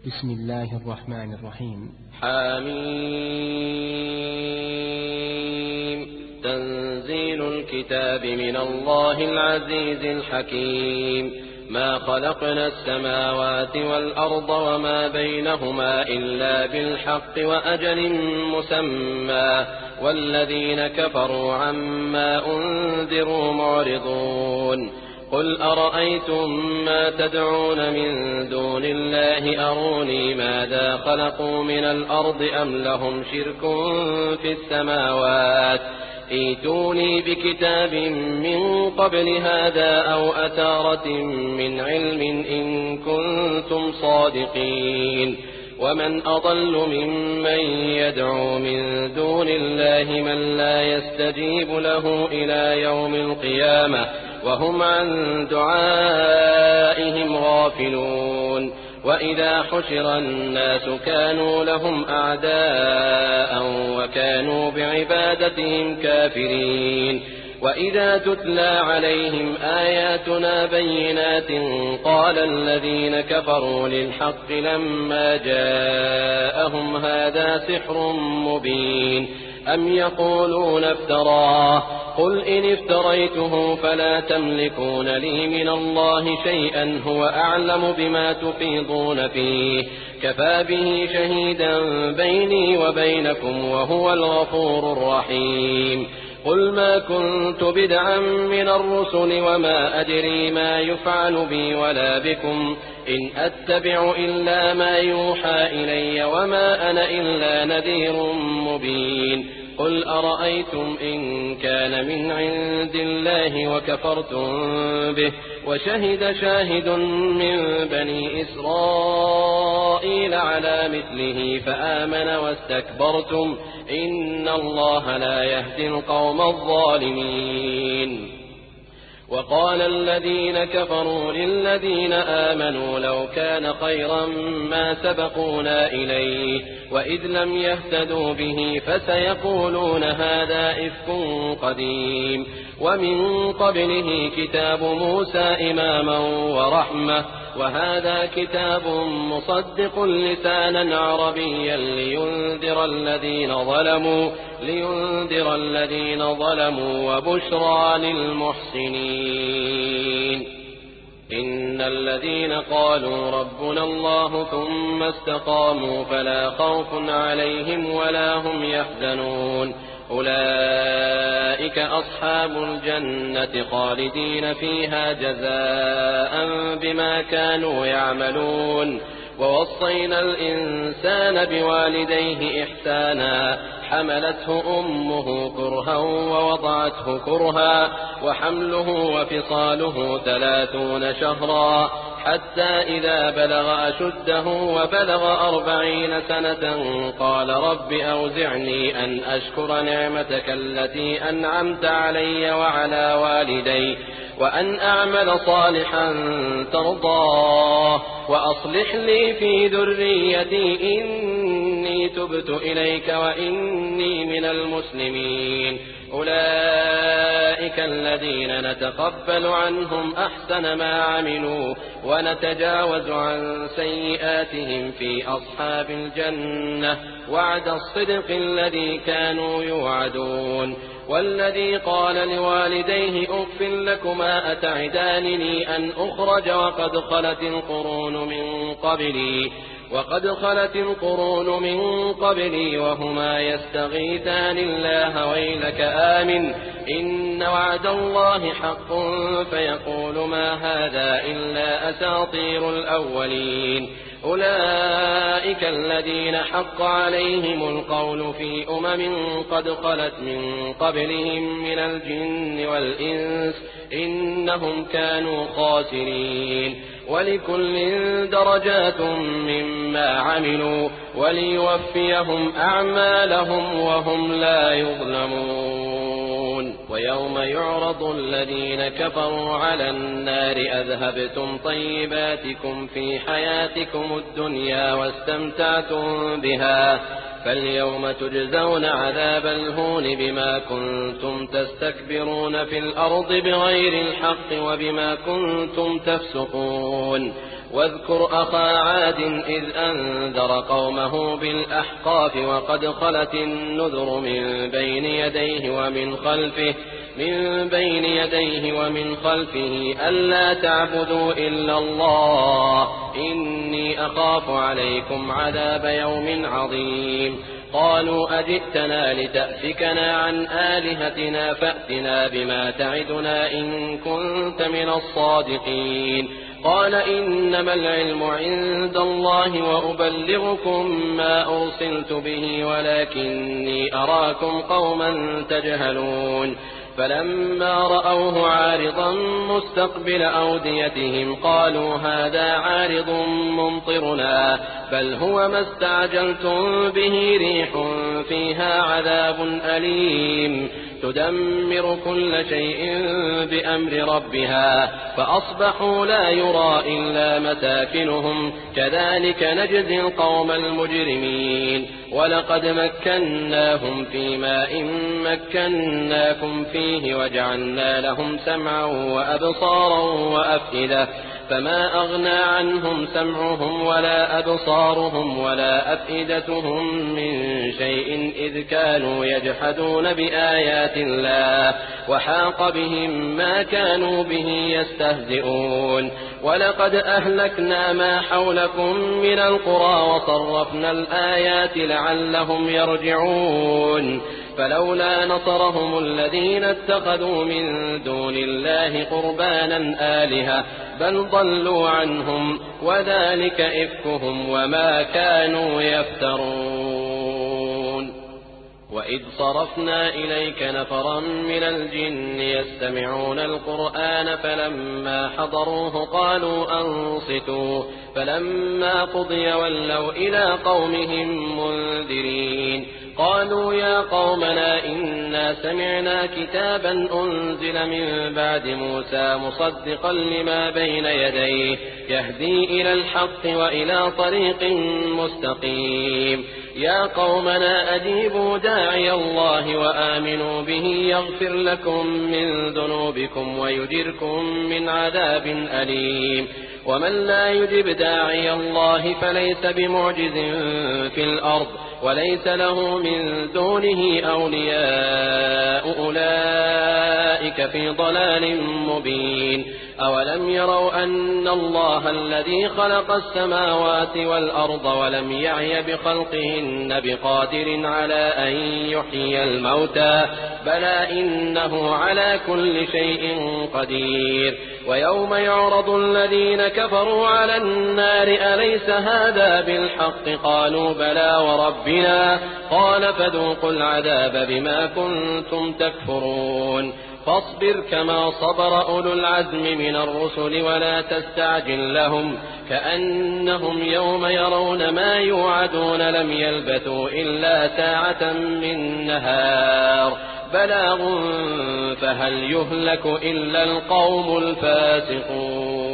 بسم الله الرحمن الرحيم. حميم. تنزيل الكتاب من الله العزيز الحكيم. ما خلقنا السماوات والأرض وما بينهما إلا بالحق وأجل مسمى والذين كفروا عما أنذروا معرضون. قل أرأيتم ما تدعون من دون الله أروني ماذا خلقوا من الأرض أم لهم شرك في السماوات ائتوني بكتاب من قبل هذا أو أثارة من علم إن كنتم صادقين. ومن أضل ممن يدعو من دون الله من لا يستجيب له إلى يوم القيامة وهم عن دعائهم غافلون. وإذا حشر الناس كانوا لهم أعداء وكانوا بعبادتهم كافرين. وإذا تتلى عليهم آياتنا بينات قال الذين كفروا للحق لما جاءهم هذا سحر مبين أم يقولون افتراه قل إن افتريته فلا تملكون لي من الله شيئا هو أعلم بما تفيضون فيه كفى به شهيدا بيني وبينكم وهو الغفور الرحيم. قل ما كنت بدعا من الرسل وما أدري ما يفعل بي ولا بكم إن أتبع إلا ما يوحى إلي وما أنا إلا نذير مبين. قل أرأيتم إن كان من عند الله وكفرتم به وشهد شاهد من بني إسرائيل على مثله فآمن واستكبرتم إن الله لا يهدي القوم الظالمين. وقال الذين كفروا للذين آمنوا لو كان خيرا ما سبقونا إليه وإذ لم يهتدوا به فسيقولون هذا إفك قديم. ومن قبله كتاب موسى إماما ورحمة وهذا كتاب مصدق لسانا عربيا لينذر الذين ظلموا وبشرى للمحسنين. إن الذين قالوا ربنا الله ثم استقاموا فلا خوف عليهم ولا هم يحزنون أولئك أصحاب الجنة خالدين فيها جزاء بما كانوا يعملون. ووصينا الإنسان بوالديه إحسانا حملته أمه كرها ووضعته كرها وحمله وفصاله 30 شهرا حتى إذا بلغ أشده وبلغ 40 سنة قال رب أوزعني أن أشكر نعمتك التي أنعمت علي وعلى والدي وأن أعمل صالحا ترضاه وأصلح لي في ذريتي إني تبت إليك وإني من المسلمين. أولئك الذين نتقبل عنهم أحسن ما عملوا ونتجاوز عن سيئاتهم في أصحاب الجنة وعد الصدق الذي كانوا يوعدون. والذي قال لوالديه أف لكما أتعدانني أن أخرج وقد خلت القرون من قبلي وهما يستغيثان الله ويلك آمن إن وعد الله حق فيقول ما هذا إلا أساطير الأولين. أولئك الذين حق عليهم القول في قد خلت من قبلهم من الجن والإنس إنهم كانوا خاسرين. ولكل درجات مما عملوا وليوفيهم أعمالهم وهم لا يظلمون. ويوم يعرض الذين كفروا على النار أذهبتم طيباتكم في حياتكم الدنيا واستمتعتم بها فاليوم تجزون عذاب الهون بما كنتم تستكبرون في الأرض بغير الحق وبما كنتم تفسقون. واذكر أخا عاد إذ أنذر قومه بالأحقاف وقد خلت النذر من بين يديه ومن خلفه ألا تعبدوا إلا الله إني أخاف عليكم عذاب يوم عظيم قالوا أجئتنا لتأفكنا عن آلهتنا فأتنا بما تعدنا إن كنت من الصادقين قال إنما العلم عند الله وأبلغكم ما أرسلت به ولكني أراكم قوما تجهلون فلما رأوه عارضا مستقبل أوديتهم قالوا هذا عارض ممطرنا بل هو ما استعجلتم به ريح فيها عذاب أليم تدمر كل شيء بأمر ربها فأصبحوا لا يرى إلا مساكنهم كذلك نجزي القوم المجرمين ولقد مكناهم في ماء مكناكم فيه وجعلنا لهم سمعا وأبصارا وأفئدة فما أغنى عنهم سمعهم ولا أبصارهم ولا أفئدتهم من شيء إذ كانوا يجحدون بآيات الله وحاق بهم ما كانوا به يستهزئون ولقد أهلكنا ما حولكم من القرى وصرفنا الآيات لعلهم يرجعون فلولا نصرهم الذين اتخذوا من دون الله قربانا آلهة بل ضلوا عنهم وذلك إفكهم وما كانوا يفترون وإذ صرفنا إليك نفرا من الجن يستمعون القرآن فلما حضروه قالوا أنصتوا فلما قضي ولوا إلى قومهم منذرين قالوا يا قومنا إنا سمعنا كتابا أنزل من بعد موسى مصدقا لما بين يديه يهدي إلى الحق وإلى طريق مستقيم يا قومنا أجيبوا داعي الله وآمنوا به يغفر لكم من ذنوبكم ويجركم من عذاب أليم ومن لا يجب داعي الله فليس بمعجز في الأرض وليس له من دونه أولياء أولئك في ضلال مبين أولم يروا أن الله الذي خلق السماوات والأرض ولم يعي بخلقهن بقادر على أن يحيي الموتى بلى إنه على كل شيء قدير ويوم يعرض الذين كفروا على النار أليس هذا بالحق قالوا بلى وربنا قال فذوقوا العذاب بما كنتم تكفرون فاصبر كما صبر أولو العزم من الرسل ولا تستعجل لهم كأنهم يوم يرون ما يوعدون لم يلبثوا إلا ساعة من نهار بلاغ فهل يهلك إلا القوم الفاسقون